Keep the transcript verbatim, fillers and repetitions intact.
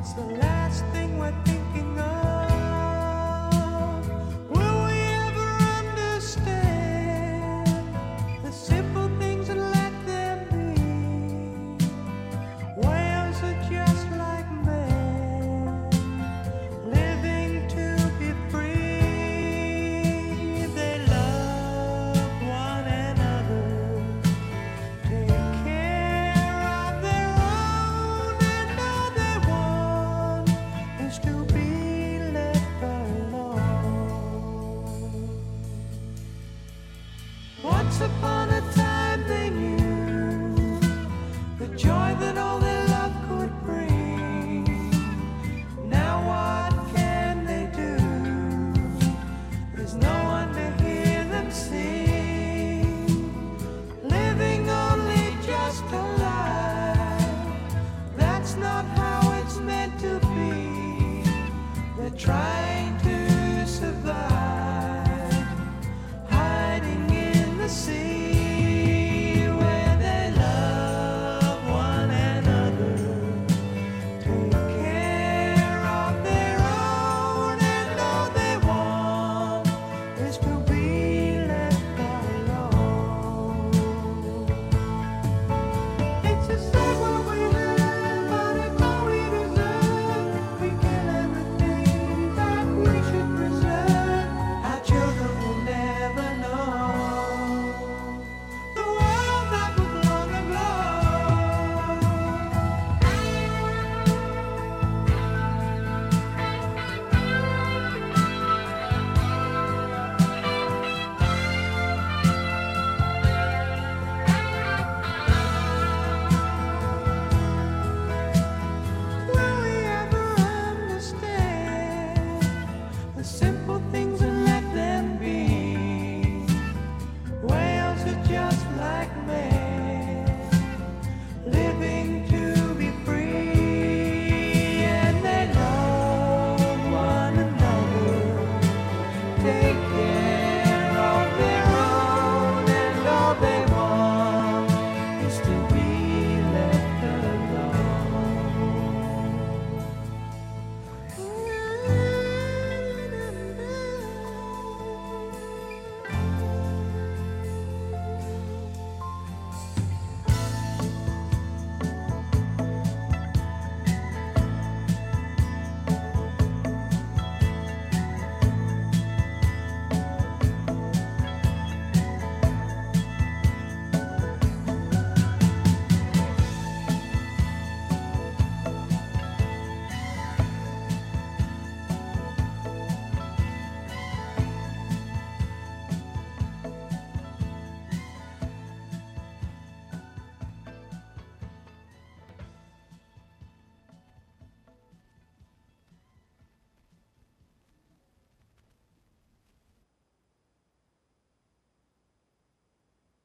the last thing we're thinking of. Will we ever understand the simple things and let them be? Whales are just like men, living to be free. They love one another, take care of their own, and all they want is to be left alone. Once upon a time they knew the joy that all their love could bring. Now what can they do? There's no one to hear them sing. Living only just a lie. That's not how it's meant to be. They're trying to survive.